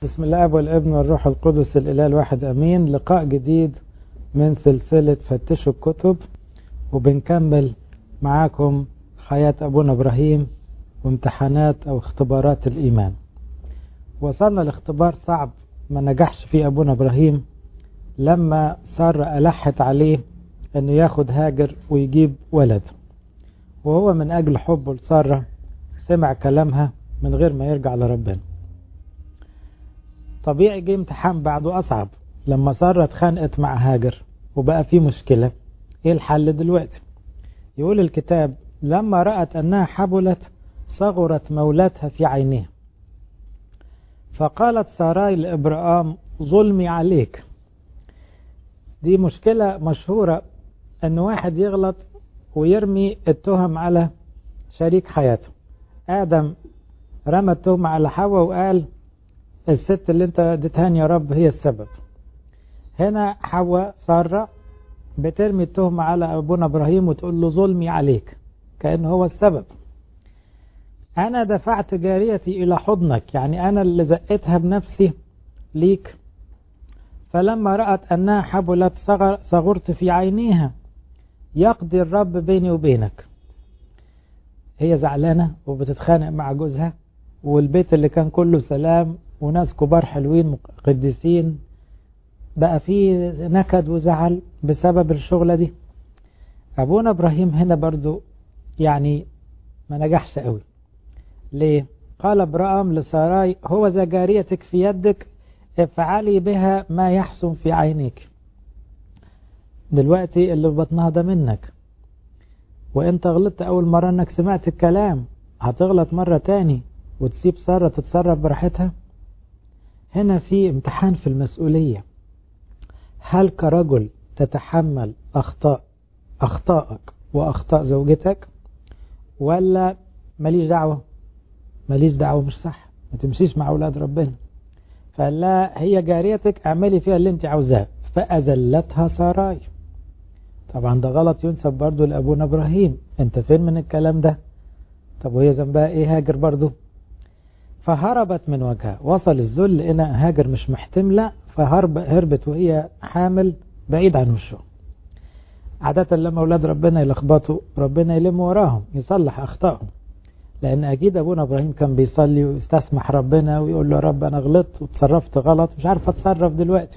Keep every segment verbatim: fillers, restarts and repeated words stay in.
بسم الله والابن والروح القدس الإله الواحد أمين. لقاء جديد من سلسلة فتشوا الكتب، وبنكمل معاكم حياة أبونا إبراهيم وامتحانات أو اختبارات الإيمان. وصلنا لاختبار صعب ما نجحش فيه أبونا إبراهيم لما سارة ألحت عليه أنه ياخد هاجر ويجيب ولد، وهو من أجل حبه لسارة سمع كلامها من غير ما يرجع لربنا. طبيعي جه امتحان بعده أصعب لما سارة اتخانقت مع هاجر وبقى في مشكلة. ايه الحل دلوقتي؟ يقول الكتاب: لما رأت أنها حبلت صغرت مولاتها في عينيها، فقالت ساراي لإبرام: ظلمي عليك. دي مشكلة مشهورة، أن واحد يغلط ويرمي التهم على شريك حياته. آدم رمى التهم على حواء وقال: الست اللي انت اديتهاني يا رب هي السبب. هنا حواء سارة بترمي التهم على أبونا إبراهيم وتقول له: ظلمي عليك، كأنه هو السبب. أنا دفعت جاريتي إلى حضنك، يعني أنا اللي زقتها بنفسي ليك. فلما رأت أنها حبلت صغرت في عينيها، يقضي الرب بيني وبينك. هي زعلانة وبتتخانق مع جوزها، والبيت اللي كان كله سلام وناس كبار حلوين قديسين بقى فيه نكد وزعل بسبب الشغلة دي. أبونا إبراهيم هنا برضو يعني ما نجحش قوي. ليه؟ قال إبرام لساراي: هو ذا جاريتك في يدك، افعلي بها ما يحسن في عينيك. دلوقتي اللي في بطنها ده منك، وانت غلطت أول مرة انك سمعت الكلام، هتغلط مرة تاني وتسيب سارة تتصرف براحتها؟ هنا في امتحان في المسؤولية. هل كرجل تتحمل أخطاء أخطائك وأخطاء زوجتك، ولا ماليش دعوة ماليش دعوة مش صح، ما تمشيش مع أولاد ربنا؟ فلا، هي جاريتك، اعملي فيها اللي انت عاوزاه. فأذلتها ساراي. طبعا ده غلط ينسب برضو لأبونا إبراهيم. انت فين من الكلام ده؟ طب وهي ذنبها ايه هاجر برضو؟ فهربت من وجهها. وصل الذل إن هاجر مش محتملة، فهربت وهي حامل بعيد عن وشه. عادة لما أولاد ربنا يلخبطوا ربنا يلم وراهم يصلح أخطائهم، لأن أكيد أبونا إبراهيم كان بيصلي ويستسمح ربنا ويقول له: رب أنا غلطت وتصرفت غلط، مش عارف أتصرف دلوقتي.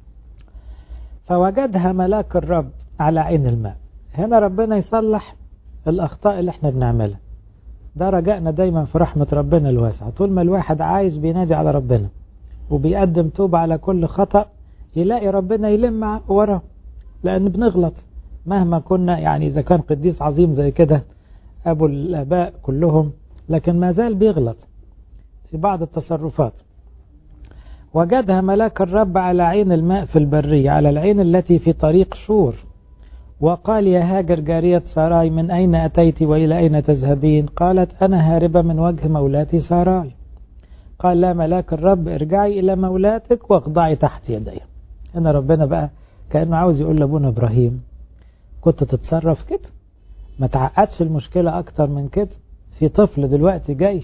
فوجدها ملاك الرب على عين الماء. هنا ربنا يصلح الأخطاء اللي احنا بنعملها. ده رجائنا دايما في رحمة ربنا الواسعة. طول ما الواحد عايز بينادي على ربنا وبيقدم توبة على كل خطأ، يلاقي ربنا يلم وراه، لأن بنغلط مهما كنا. يعني إذا كان قديس عظيم زي كده أبو الآباء كلهم، لكن ما زال بيغلط في بعض التصرفات. وجدها ملاك الرب على عين الماء في البرية، على العين التي في طريق شور، وقال: يا هاجر جارية ساراي، من أين أتيت وإلى أين تذهبين؟ قالت: أنا هاربة من وجه مولاتي ساراي. قال: لا، ملاك الرب ارجعي إلى مولاتك واخضعي تحت يدي. هنا ربنا بقى كأنه عاوز يقول لأبونا إبراهيم: كنت تتصرف كده، ما تعقدش المشكلة أكتر من كده. في طفل دلوقتي جاي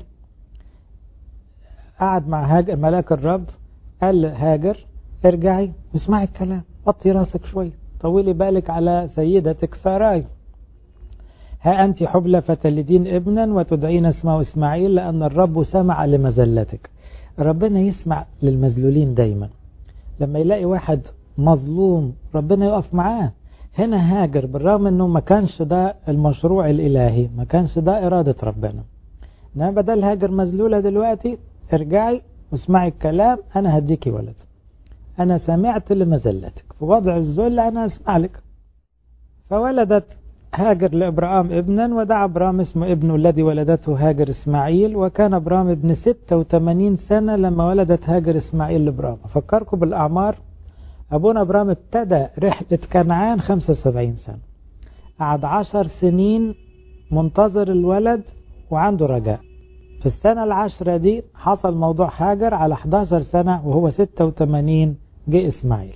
قعد مع هاجر، ملاك الرب قال هاجر: ارجعي واسمعي الكلام، وطي راسك شوية، طولي بالك على سيدتك ساراي. ها أنت حبلى فتلدين ابنا وتدعين اسمه إسماعيل، لأن الرب سمع لمذلتك. ربنا يسمع للمذلولين دايما. لما يلاقي واحد مظلوم ربنا يقف معاه. هنا هاجر بالرغم أنه ما كانش ده المشروع الإلهي، ما كانش ده إرادة ربنا، إنما بدل هاجر مذلولة دلوقتي: ارجعي واسمعي الكلام، أنا هديكي ولد، أنا سمعت لمذلتك، في وضع الذل أنا أسمع لك. فولدت هاجر لإبرام ابنا، ودعا إبرام اسم ابنه الذي ولدته هاجر إسماعيل. وكان إبرام ابن ستة وثمانين سنة لما ولدت هاجر إسماعيل لإبرام. أفكركم بالأعمار. أبونا إبرام ابتدى رحلة كنعان خمسة وسبعين سنة، قعد عشر سنين منتظر الولد وعنده رجاء. في السنة العشرة دي حصل موضوع هاجر، على أحد عشر سنة وهو ستة وثمانين جه إسماعيل.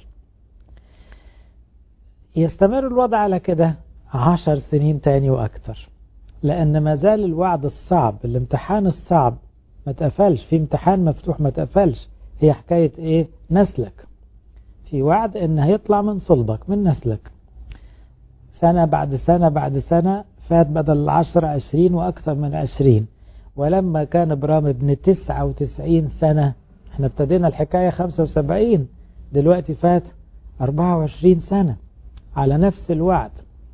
يستمر الوضع على كده عشر سنين تاني وأكتر، لأن ما زال الوعد الصعب، الامتحان الصعب ما تقفلش. في امتحان مفتوح ما تقفلش، هي حكاية ايه؟ نسلك. في وعد ان هيطلع من صلبك، من نسلك. سنة بعد سنة بعد سنة فات، بدل العشر عشرين واكثر من عشرين. ولما كان ابرام ابن تسعة وتسعين سنة، احنا ابتدينا الحكاية خمسة وسبعين، دلوقتي فات أربعة وعشرين سنة على نفس الوعد.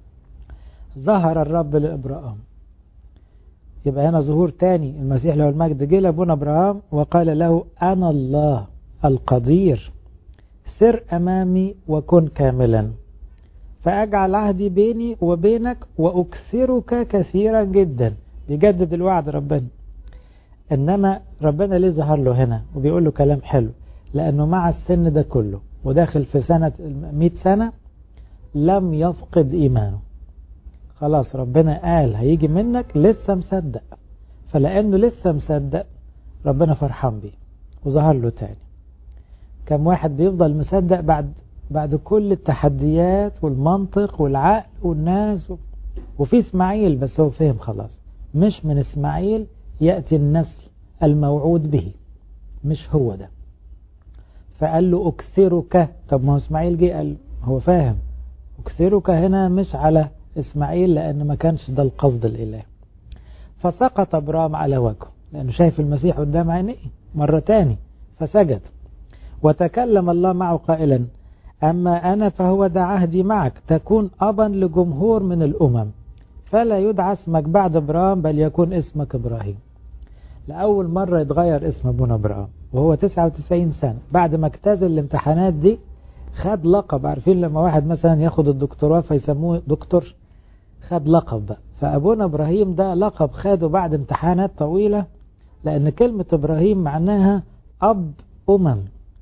ظهر الرب لإبراهيم. يبقى هنا ظهور تاني، المسيح له المجد جه لابونا ابراهيم وقال له أنا الله القدير، سر أمامي وكن كاملا، فأجعل عهدي بيني وبينك وأكسرك كثيرا جدا. بيجدد الوعد ربنا. إنما ربنا ليه ظهر له هنا وبيقول له كلام حلو؟ لأنه مع السن ده كله وداخل في سنة مئة سنة لم يفقد إيمانه. خلاص ربنا قال هيجي منك، لسه مصدق. فلأنه لسه مصدق ربنا فرحان بيه وظهر له تاني. كم واحد بيفضل مصدق بعد بعد كل التحديات والمنطق والعقل والناس و... وفي اسماعيل، بس هو فهم خلاص مش من اسماعيل يأتي النسل الموعود به، مش هو ده. فقال له أكثرك. طب ما هو اسماعيل جه قال هو فاهم أكثرك هنا مش على اسماعيل، لأن ما كانش ده القصد الإله. فسقط ابرام على وجهه لأنه شايف المسيح قدام عينيه مرة تاني، فسجد. وتكلم الله معه قائلا أما أنا فهو ده عهدي معك، تكون أبا لجمهور من الأمم، فلا يدعى اسمك بعد ابرام بل يكون اسمك إبراهيم. لأول مرة يتغير اسم ابونا ابراهيم وهو تسعة وتسعين سنة، بعد ما اجتاز الامتحانات دي خد لقب. عارفين لما واحد مثلا ياخد الدكتوراه فيسموه دكتور، خد لقب بقى. فأبونا إبراهيم ده لقب خده بعد امتحانات طويلة، لأن كلمة إبراهيم معناها أب أمم،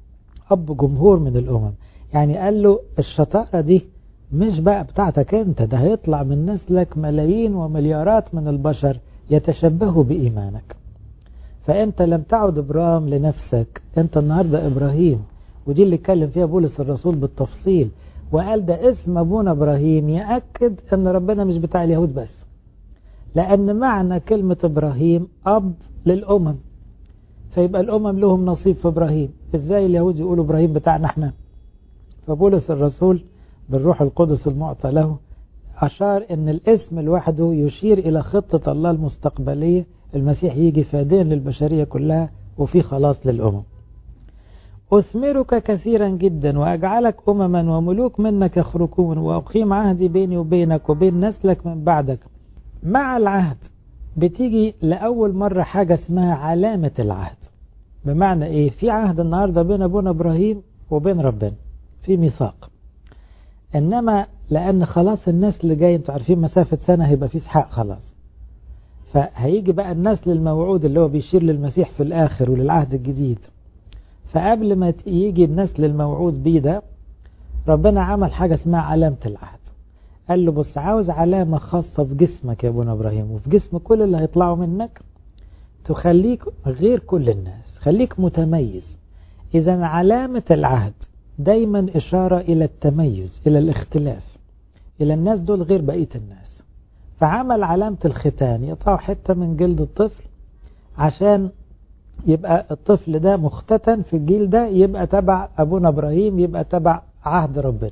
أب جمهور من الأمم. يعني قال له الشطارة دي مش بقى بتاعتك انت، ده هيطلع من نسلك ملايين ومليارات من البشر يتشبهوا بإيمانك. فأنت لم تعد إبراهيم لنفسك، أنت النهاردة إبراهيم. ودي اللي اتكلم فيها بولس الرسول بالتفصيل، وقال ده اسم أبونا إبراهيم يأكد أن ربنا مش بتاع اليهود بس، لأن معنى كلمة إبراهيم أب للأمم، فيبقى الأمم لهم نصيب في إبراهيم. إزاي اليهود يقولوا إبراهيم بتاعنا احنا؟ فبولس الرسول بالروح القدس المعطى له أشار أن الاسم لوحده يشير إلى خطة الله المستقبلية، المسيح يجي فاديا للبشرية كلها وفي خلاص للأمم. أثمرك كثيرا جدا وأجعلك أمما وملوك منك يخرجون، وأقيم عهدي بيني وبينك وبين نسلك من بعدك. مع العهد بتيجي لأول مرة حاجة اسمها علامة العهد. بمعنى إيه؟ في عهد النهاردة بين أبونا إبراهيم وبين ربنا، في ميثاق. إنما لأن خلاص النسل جاي، انتوا عارفين مسافة سنة هيبقى في إسحاق خلاص، فهيجي بقى النسل الموعود اللي هو بيشير للمسيح في الآخر وللعهد الجديد. فقبل ما يجي النسل الموعود بيه ده، ربنا عمل حاجة اسمها علامة العهد. قال له بص، عاوز علامة خاصة في جسمك يا ابونا إبراهيم وفي جسم كل اللي هيطلعوا منك، تخليك غير كل الناس، خليك متميز. إذا علامة العهد دايما إشارة إلى التميز، إلى الاختلاف، إلى الناس دول غير بقية الناس. فعمل علامة الختان، يقطعوا حتة من جلد الطفل عشان يبقى الطفل ده مختتن في الجيل ده، يبقى تبع أبونا إبراهيم، يبقى تبع عهد ربنا.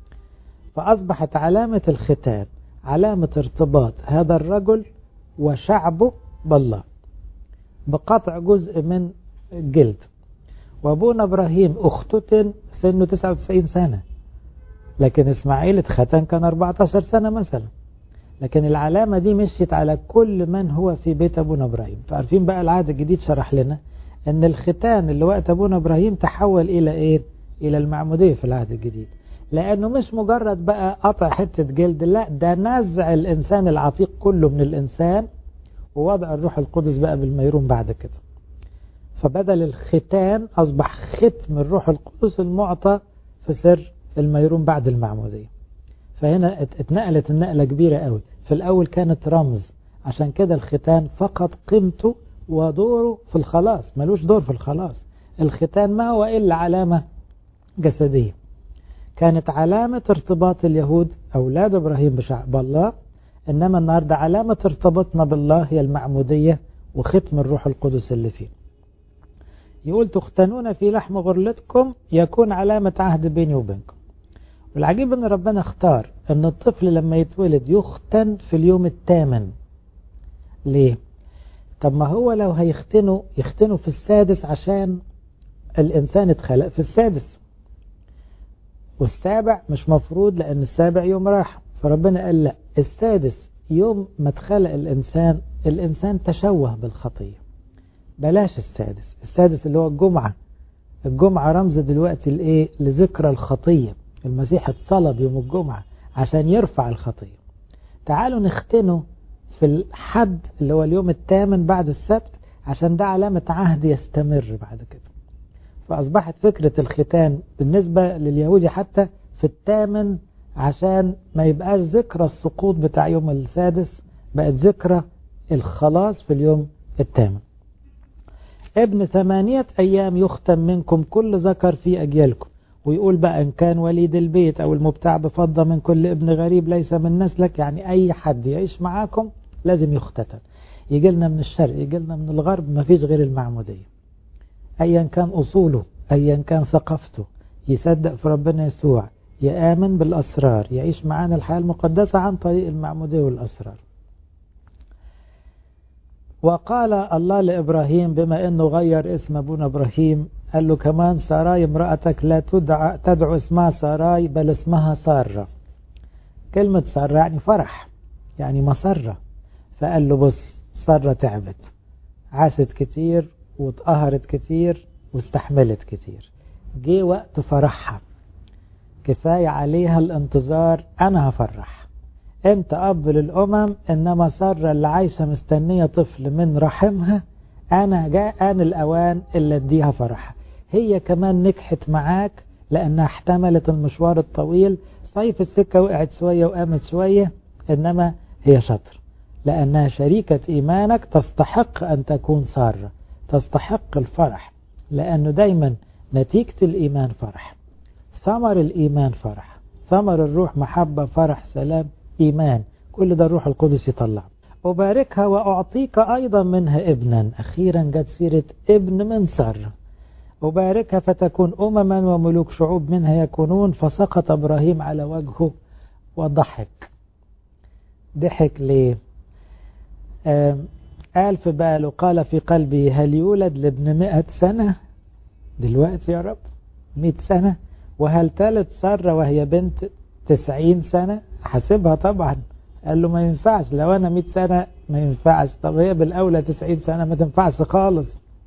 فأصبحت علامة الختان علامة ارتباط هذا الرجل وشعبه بالله بقطع جزء من الجلد. وأبونا إبراهيم اختتن سنه تسعة وتسعين سنة، لكن إسماعيل اتختن كان أربعة عشر سنة مثلا. لكن العلامة دي مشيت على كل من هو في بيت أبونا إبراهيم. تعرفين بقى العهد الجديد شرح لنا أن الختان اللي وقت أبونا إبراهيم تحول إلى إيه؟ إلى المعمودية في العهد الجديد. لأنه مش مجرد بقى قطع حتة جلد، لا، ده نزع الإنسان العتيق كله من الإنسان ووضع الروح القدس بقى بالميرون بعد كده. فبدل الختان أصبح ختم الروح القدس المعطى في سر الميرون بعد المعمودية. فهنا اتنقلت النقلة كبيرة قوي. في الأول كانت رمز، عشان كده الختان فقط قيمته ودوره في الخلاص، ملوش دور في الخلاص. الختان ما هو إلا علامة جسدية، كانت علامة ارتباط اليهود أولاد إبراهيم بشعب الله. إنما النهاردة علامة ارتباطنا بالله هي المعمودية وختم الروح القدس اللي فيه. يقول تختنون في لحم غرلتكم يكون علامة عهد بيني وبينكم. والعجيب ان ربنا اختار ان الطفل لما يتولد يختن في اليوم الثامن. ليه؟ طب ما هو لو هيختنوا يختنوا في السادس عشان الإنسان اتخلق في السادس، والسابع مش مفروض لأن السابع يوم راح. فربنا قال لا، السادس يوم ما اتخلق الإنسان، الإنسان تشوه بالخطية، بلاش السادس. السادس اللي هو الجمعة. الجمعة رمز دلوقتي لإيه؟ لذكرى الخطية. المسيح اتصلب يوم الجمعة عشان يرفع الخطية. تعالوا نختنه في الحد اللي هو اليوم الثامن بعد السبت، عشان ده علامة عهد يستمر بعد كده. فأصبحت فكرة الختان بالنسبة لليهودي حتى في الثامن، عشان ما يبقاش ذكرى السقوط بتاع يوم السادس، بقت ذكرى الخلاص في اليوم الثامن. ابن ثمانية أيام يختم منكم كل ذكر في أجيالكم. ويقول بقى إن كان وليد البيت أو المبتاع بفضة من كل ابن غريب ليس من نسلك، يعني أي حد يعيش معاكم لازم يختتن. يجي لنا من الشرق يجي لنا من الغرب، ما فيش غير المعمودية. أيا كان أصوله، أيا كان ثقافته، يصدق في ربنا يسوع، يآمن بالأسرار، يعيش معانا الحياة المقدسة عن طريق المعمودية والأسرار. وقال الله لإبراهيم بما أنه غير اسم أبونا إبراهيم، قال له كمان ساراي امرأتك لا تدعى تدعو اسمها ساراي بل اسمها سارة. كلمة سارة يعني فرح، يعني مسرة. فقال له بص، سارة تعبت، عاشت كتير واتقهرت كتير واستحملت كتير، جه وقت فرحها، كفاية عليها الانتظار، أنا هفرح. أنت أب للأمم، إنما سارة اللي عايشة مستنية طفل من رحمها، أنا جاء آن الأوان اللي أديها فرحها. هي كمان نجحت معاك لأنها احتملت المشوار الطويل، صيف السكة وقعت شوية وقامت شوية، إنما هي شطر لأنها شريكة إيمانك، تستحق أن تكون سارة، تستحق الفرح، لأنه دايما نتيجة الإيمان فرح، ثمر الإيمان فرح، ثمر الروح محبة فرح سلام إيمان، كل ده الروح القدس يطلع. أباركها وأعطيك أيضا منها ابنا. أخيرا جت سيرة ابن من سارة. أباركها فتكون أمما وملوك شعوب منها يكونون. فسقط إبراهيم على وجهه وضحك. ضحك ليه؟ قال في باله، قال في قلبي هل يولد لابن مئة سنة دلوقتي يا رب؟ مئة سنة؟ وهل تلد سارة وهي بنت تسعين سنة؟ حسبها طبعا. قال له ما ينفعش، لو أنا مئة سنة ما ينفعش، طب هي بالأولى تسعين سنة ما تنفعش خالص.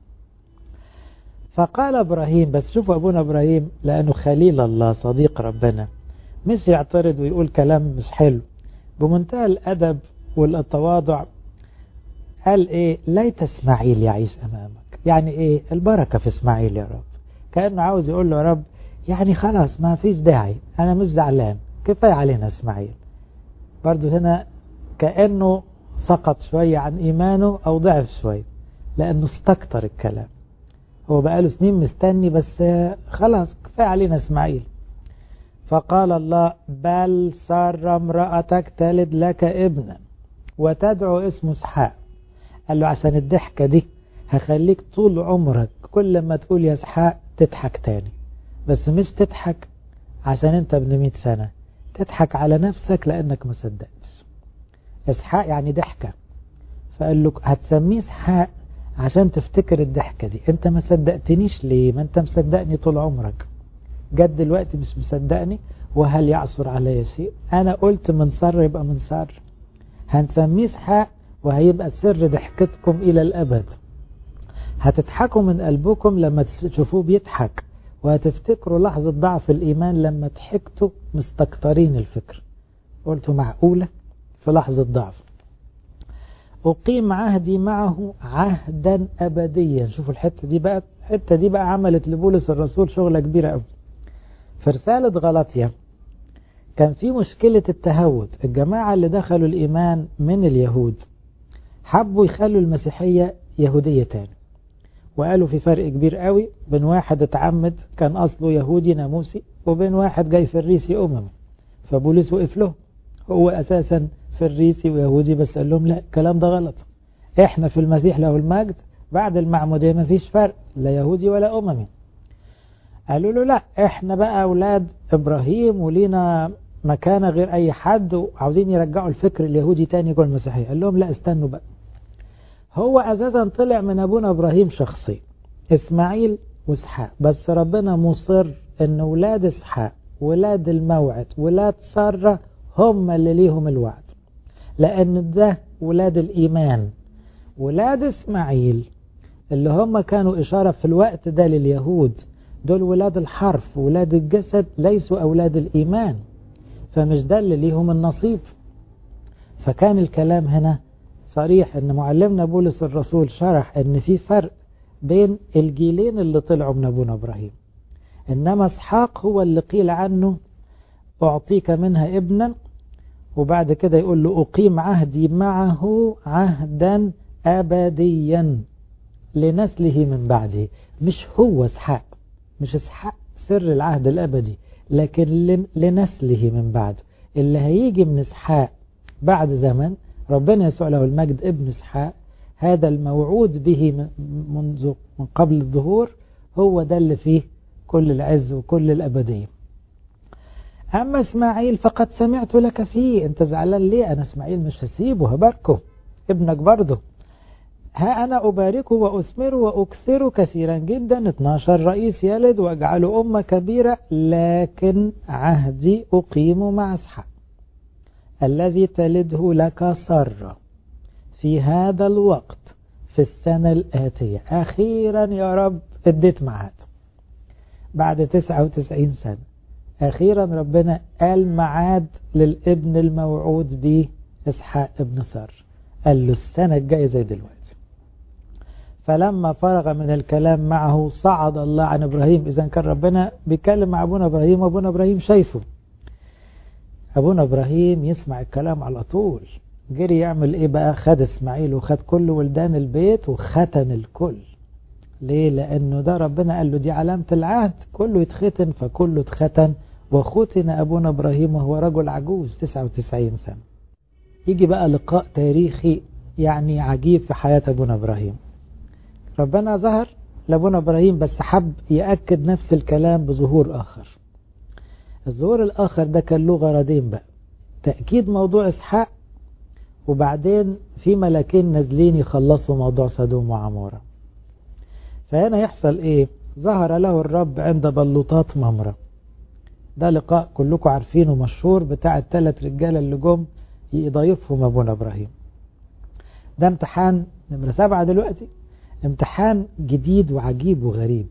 فقال إبراهيم، بس شوفوا أبونا إبراهيم لأنه خليل الله صديق ربنا، مش يعترض ويقول كلام مش حلو، بمنتهى الأدب والتواضع قال إيه؟ ليت إسماعيل يعيش أمامك. يعني إيه؟ البركة في إسماعيل يا رب. كأنه عاوز يقول له يا رب يعني خلاص ما فيش داعي، أنا مش زعلان، كفاية علينا إسماعيل. برضو هنا كأنه سقط شوية عن إيمانه أو ضعف شوية، لأنه استكتر الكلام. هو بقاله سنين مستني، بس خلاص كفاية علينا إسماعيل. فقال الله بل سارة امرأتك تلد لك ابنا وتدعو اسمه اسحاق. قال له عشان الضحكة دي هخليك طول عمرك كل ما تقول يا اسحاق تضحك تاني، بس مش تضحك عشان انت ابن مئة سنة، تضحك على نفسك لأنك ما صدقتش. اسحاق يعني ضحكة، فقال له هتسميه اسحاق عشان تفتكر الضحكة دي. انت ما صدقتنيش ليه؟ ما انت مصدقني طول عمرك، جد دلوقتي مش مصدقني؟ وهل يعصر علي شيء؟ انا قلت من سر يبقى من سر. هنسميه اسحاق وهيبقى سر ضحكتكم الى الابد. هتضحكوا من قلبكم لما تشوفوه بيضحك، وهتفتكروا لحظة ضعف الإيمان لما ضحكتوا مستكترين الفكر، قلتوا معقولة في لحظة ضعف. أقيم عهدي معه عهدا أبديا. شوفوا الحتة دي بقى، الحتة دي بقى عملت لبولس الرسول شغلة كبيرة قوي. في رسالة غلاطيا كان في مشكلة التهود. الجماعة اللي دخلوا الإيمان من اليهود حبوا يخلوا المسيحية يهودية تاني، وقالوا في فرق كبير قوي بين واحد اتعمد كان أصله يهودي ناموسي وبين واحد جاي فريسي أممي. فبولس وقف له، هو أساسا فريسي ويهودي، بس قال لهم لا، الكلام ده غلط، احنا في المسيح له المجد بعد المعمودية ما فيش فرق لا يهودي ولا أممي. قالوا له لا احنا بقى أولاد إبراهيم ولينا مكانة غير أي حد، وعاوزين يرجعوا الفكر اليهودي تاني جوه المسيحية. قال لهم لا استنوا بقى، هو أساسا طلع من أبونا إبراهيم شخصي إسماعيل وإسحاق، بس ربنا مصر أن ولاد إسحاق ولاد الموعد ولاد سارة هم اللي ليهم الوعد، لأن ده ولاد الإيمان. ولاد إسماعيل اللي هم كانوا إشارة في الوقت ده لليهود دول ولاد الحرف ولاد الجسد، ليسوا أولاد الإيمان، فمش ده اللي ليهم النصيب. فكان الكلام هنا صريح ان معلمنا بولس الرسول شرح ان في فرق بين الجيلين اللي طلعوا من ابونا ابراهيم. انما اسحاق هو اللي قيل عنه اعطيك منها ابنا، وبعد كده يقول له اقيم عهدي معه عهدا ابديا لنسله من بعده. مش هو اسحاق، مش اسحاق سر العهد الابدي، لكن لنسله من بعد اللي هيجي من اسحاق بعد زمن. ربنا يسوع له المجد ابن اسحاق، هذا الموعود به منذ من قبل الظهور، هو ده اللي فيه كل العز وكل الأبدية. أما اسماعيل فقد سمعت لك فيه. أنت زعلان ليه؟ أنا اسماعيل مش هسيبه، هباركه، ابنك برضه. ها أنا أباركه وأثمره وأكثره كثيرا جدا، اتناشر رئيس يلد وأجعله أمة كبيرة، لكن عهدي أقيم مع اسحاق الذي تلده لك سارة في هذا الوقت في السنة الآتية. أخيرا يا رب اديت ميعاد بعد تسعة وتسعين سنة، أخيرا ربنا قال ميعاد للابن الموعود به إسحاق ابن سارة، قال له السنة الجاية زي دلوقتي. فلما فرغ من الكلام معه صعد الله عن إبراهيم. إذن كان ربنا بيتكلم مع أبونا إبراهيم وأبونا إبراهيم شايفه. أبونا إبراهيم يسمع الكلام على طول، جري يعمل إيه بقى؟ خد إسماعيل وخد كل ولدان البيت وختن الكل. ليه؟ لأنه ده ربنا قال له دي علامة العهد، كله يتختن، فكله اتختن وختن أبونا إبراهيم وهو رجل عجوز تسعة وتسعين سنة. يجي بقى لقاء تاريخي يعني عجيب في حياة أبونا إبراهيم. ربنا ظهر لأبونا إبراهيم بس حب يأكد نفس الكلام بظهور آخر. الظهور الآخر ده كان له غرضين بقى، تأكيد موضوع إسحاق، وبعدين في ملاكين نازلين يخلصوا موضوع سدوم وعمورة. فهنا يحصل إيه؟ ظهر له الرب عند بلوطات ممرة. ده لقاء كلكم عارفينه مشهور بتاع الثلاث رجالة اللي جم يضيفهم أبونا إبراهيم. ده امتحان نمرة سبعة دلوقتي، امتحان جديد وعجيب وغريب.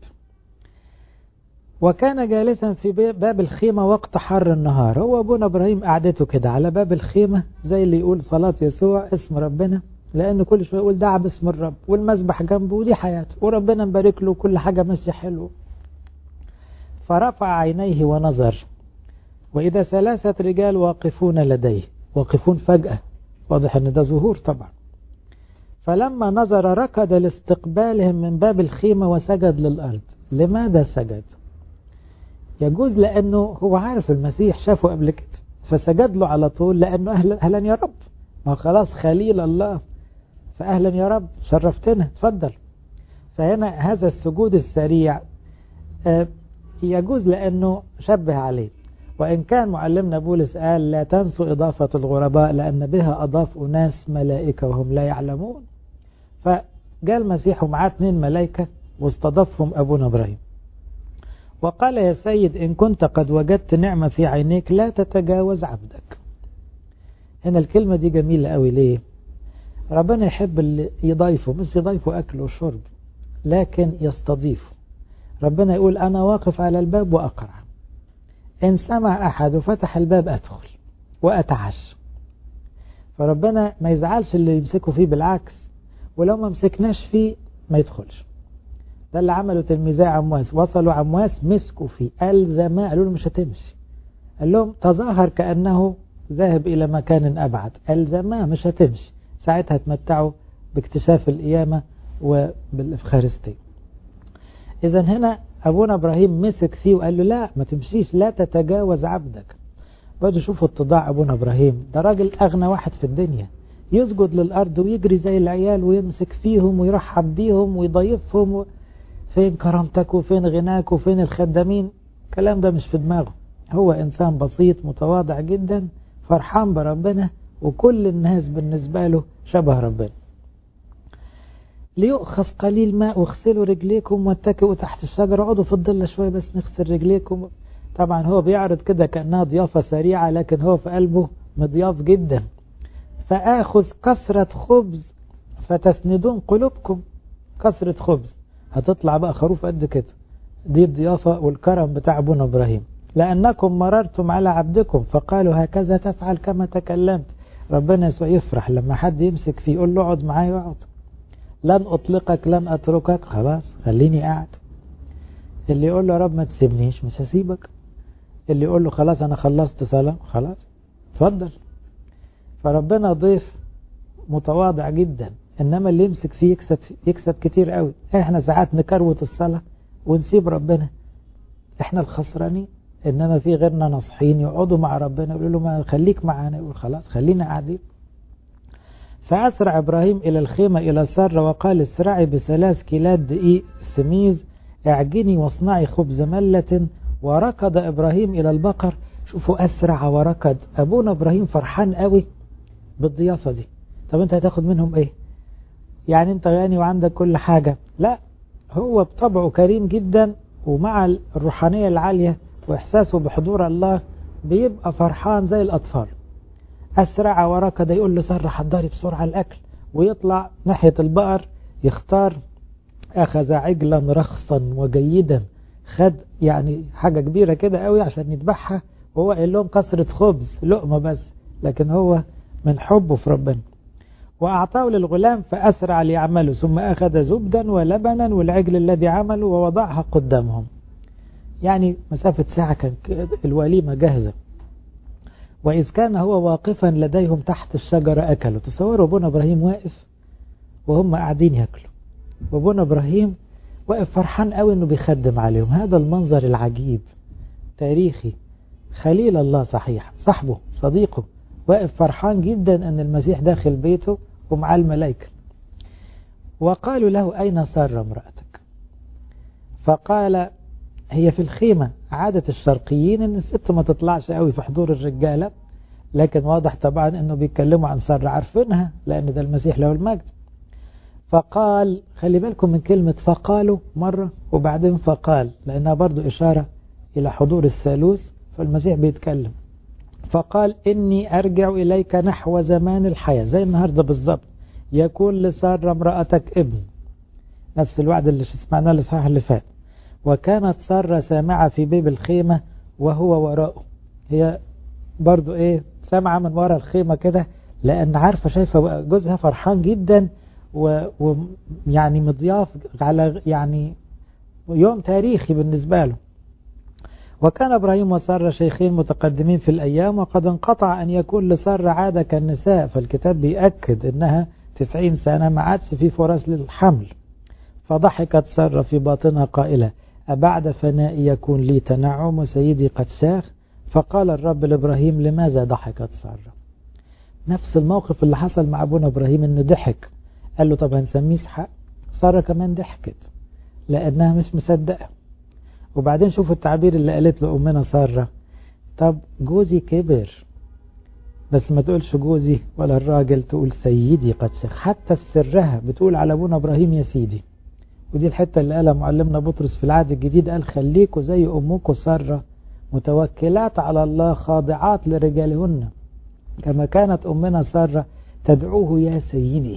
وكان جالسا في باب الخيمة وقت حر النهار. هو أبونا إبراهيم قعدته كده على باب الخيمة زي اللي يقول صلاة يسوع اسم ربنا، لأن كل شوية يقول دعا باسم الرب، والمسبح جنبه ودي حياته، وربنا مبارك له كل حاجة ماشية حلو. فرفع عينيه ونظر، وإذا ثلاثة رجال واقفون لديه. واقفون فجأة، واضح أن ده ظهور طبعا. فلما نظر ركض لاستقبالهم من باب الخيمة وسجد للأرض. لماذا سجد؟ يجوز لأنه هو عارف المسيح، شافه قبل كده فسجد له على طول، لأنه أهلا, أهلا يا رب، ما خلاص خليل الله، فأهلا يا رب شرفتنا تفضل. فهنا هذا السجود السريع يجوز لأنه شبه عليه. وإن كان معلمنا بولس قال لا تنسوا إضافة الغرباء لأن بها أضاف أناس ملائكة وهم لا يعلمون. فجاء المسيح ومعاه اثنين ملائكة واستضافهم أبونا إبراهيم وقال يا سيد إن كنت قد وجدت نعمة في عينيك لا تتجاوز عبدك. هنا الكلمة دي جميلة قوي. ليه؟ ربنا يحب اللي يضيفه، مش يضيفه أكل وشرب لكن يستضيفه. ربنا يقول أنا واقف على الباب وأقرع، إن سمع أحد وفتح الباب أدخل وأتعش. فربنا ما يزعلش اللي يمسكوا فيه، بالعكس، ولو ما مسكناش فيه ما يدخلش. ده اللي عملوا تلميذي عمواس، وصلوا عمواس مسكوا فيه ألزماء، قالوا له مش هتمشي، قال لهم تظاهر كأنه ذاهب إلى مكان أبعد، ألزماء مش هتمشي. ساعتها تمتعوا باكتشاف القيامة وبالإفخارستية. إذا هنا أبونا إبراهيم مسك فيه وقال له لا ما تمشيش، لا تتجاوز عبدك. بدوا شوفوا اتضاع أبونا إبراهيم، ده راجل أغنى واحد في الدنيا، يسجد للأرض ويجري زي العيال ويمسك فيهم ويرحب بيهم ويضيفهم و... فين كرامتك وفين غناك وفين الخدامين؟ الكلام ده مش في دماغه. هو إنسان بسيط متواضع جدا فرحان بربنا، وكل الناس بالنسبة له شبه ربنا. ليؤخذ قليل ماء واغسلوا رجليكم واتكئوا تحت الشجرة، اقعدوا في الظل شوية بس نغسل رجليكم. طبعا هو بيعرض كده كأنها ضيافة سريعة، لكن هو في قلبه مضياف جدا. فآخذ كسرة خبز فتسندون قلوبكم. كسرة خبز هتطلع بقى خروف قد كده، دي الضيافة والكرم بتاع ابونا إبراهيم. لأنكم مررتم على عبدكم فقالوا هكذا تفعل كما تكلمت. ربنا يسوع يفرح لما حد يمسك فيه يقول له اقعد معايا، يقعد. لن أطلقك لن أتركك، خلاص خليني قاعد. اللي يقول له يا رب ما تسيبنيش مش هسيبك. اللي يقول له خلاص أنا خلصت صلاة، خلاص اتفضل. فربنا ضيف متواضع جدا، إنما اللي يمسك فيه يكسب, يكسب كتير قوي. احنا ساعات نكروت الصلاة ونسيب ربنا، احنا الخسرانين. إنما في غيرنا نصحين يقعدوا مع ربنا يقولوا له ما خليك معانا، يقول خلاص خلينا قاعدين. فأسرع إبراهيم إلى الخيمة إلى سارة وقال اسرعي بثلاث كيلات دقيق سميز اعجني واصنعي خبز ملة. وركض إبراهيم إلى البقر. شوفوا أسرع وركض. أبونا إبراهيم فرحان قوي بالضيافة دي. طب أنت هتاخد منهم إيه؟ يعني أنت غني وعندك كل حاجة؟ لا، هو بطبعه كريم جدا، ومع الروحانية العالية وإحساسه بحضور الله بيبقى فرحان زي الأطفال. أسرع وركض يقول له سارة حضري بسرعة الأكل، ويطلع ناحية البقر يختار. أخذ عجلا رخصا وجيدا، خد يعني حاجة كبيرة كده قوي عشان يذبحها، وهو قال لهم كسرة خبز لقمة بس، لكن هو من حبه في ربنا. وأعطاه للغلام فأسرع ليعمله، ثم أخذ زبدا ولبنا والعجل الذي عمله ووضعها قدامهم. يعني مسافة ساعة كان الوليمة جاهزة. وإذ كان هو واقفا لديهم تحت الشجرة أكلوا. تصوروا أبونا إبراهيم واقف وهم قاعدين يأكلوا، وأبونا إبراهيم واقف فرحان قوي أنه بيخدم عليهم. هذا المنظر العجيب تاريخي. خليل الله صحيح، صاحبه صديقه، واقف فرحان جدا أن المسيح داخل بيته ومع الملائكة. وقالوا له أين سارة امرأتك؟ فقال هي في الخيمة. عادة الشرقيين ان الست ما تطلعش قوي في حضور الرجالة، لكن واضح طبعا انه بيتكلموا عن سارة عارفينها لان ده المسيح له المجد. فقال، خلي بالكم من كلمة فقالوا مرة وبعدين فقال، لانها برضو اشارة الى حضور الثالوث، فالمسيح بيتكلم. فقال اني ارجع اليك نحو زمان الحياة، زي النهاردة بالضبط، يكون لسارة امرأتك ابن. نفس الوعد اللي سمعناه الاصحاح اللي فات. وكانت سارة سامعة في باب الخيمة وهو وراءه. هي برضو ايه سامعة من وراء الخيمة كده، لأن عارفة شايفة جوزها فرحان جدا ويعني مضياف على يعني يوم تاريخي بالنسبة له. وكان إبراهيم وسارة شيخين متقدمين في الأيام، وقد انقطع أن يكون لسارة عادة كالنساء، فالكتاب بيأكد أنها تسعين سنة ما عادش في فرص للحمل. فضحكت سارة في باطنها قائلة أبعد فنائي يكون لي تنعم وسيدي قد شاخ؟ فقال الرب لإبراهيم لماذا ضحكت سارة؟ نفس الموقف اللي حصل مع أبونا إبراهيم، إنه ضحك. قال له طب هنسميه إسحاق. سارة كمان ضحكت لأنها مش مصدقة. وبعدين شوفوا التعبير اللي قالت له أمنا سارة، طب جوزي كبر، بس ما تقولش جوزي ولا الراجل، تقول سيدي قد شاخ. حتى في سرها بتقول على أبونا إبراهيم يا سيدي. ودي الحتة اللي قالها معلمنا بطرس في العهد الجديد، قال خليكوا زي أمكم سارة متوكلات على الله خاضعات لرجالهن، كما كانت أمنا سارة تدعوه يا سيدي،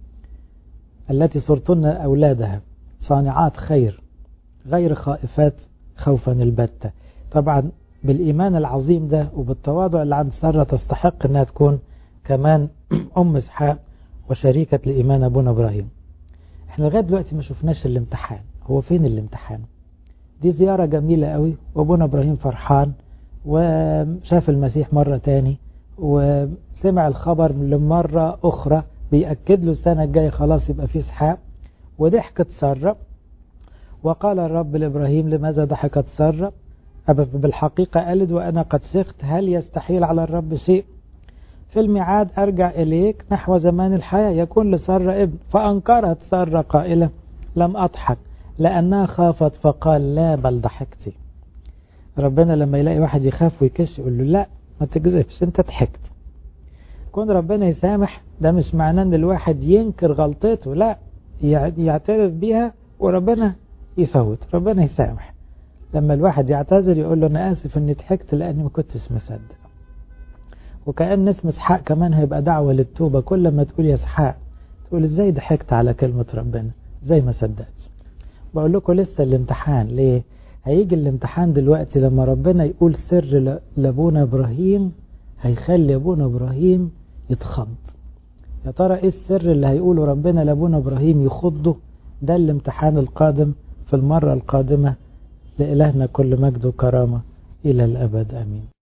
التي صرتن أولادها صانعات خير غير خائفات خوفا البتة. طبعا بالإيمان العظيم ده وبالتواضع اللي عند سارة تستحق أنها تكون كمان أم إسحاق وشريكة لإيمان أبونا إبراهيم. احنا لغاية دلوقتي ما شفناش الامتحان. هو فين الامتحان؟ دي زيارة جميلة قوي، وابونا إبراهيم فرحان وشاف المسيح مرة تاني، وسمع الخبر لمرة أخرى بيأكد له السنة الجاية خلاص يبقى في إسحاق. وضحكت سارة. وقال الرب لإبراهيم لماذا ضحكت سارة؟ بالحقيقة قالت وأنا قد شخت، هل يستحيل على الرب شيء؟ في الميعاد أرجع إليك نحو زمان الحياة يكون لسارة ابن. فأنكرت سارة قائلة لم أضحك لأنها خافت، فقال لا بل ضحكتي. ربنا لما يلاقي واحد يخاف ويكش يقول له لا ما تكذبش انت ضحكت. كون ربنا يسامح ده مش معناه ان الواحد ينكر غلطته، لا يعترف بيها وربنا يفوت، ربنا يسامح. لما الواحد يعتذر يقول له انا اسف اني ضحكت لاني ما كنتش مصدق. وكأن اسم اسحاق كمان هيبقى دعوة للتوبة، كل ما تقول يا اسحاق تقول ازاي ضحكت على كلمة ربنا، ازاي ما صدقتش. بقول لكم لسه الامتحان ليه؟ هيجي الامتحان دلوقتي لما ربنا يقول سر لابونا ابراهيم هيخلي ابونا ابراهيم يتخض. يا ترى ايه السر اللي هيقوله ربنا لابونا ابراهيم يخضه؟ ده الامتحان القادم في المرة القادمة. لإلهنا كل مجد وكرامة إلى الأبد آمين.